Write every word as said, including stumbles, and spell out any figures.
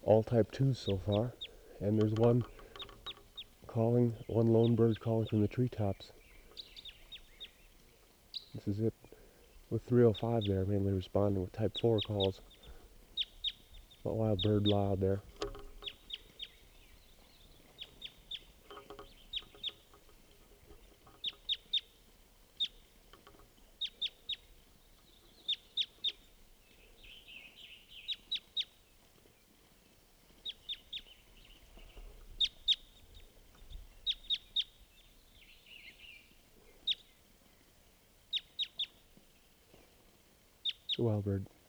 all type twos so far, and there's one calling, one lone bird calling from the treetops. This is it with three oh five there, mainly responding with type four calls. Not wild bird loud there. Wild bird.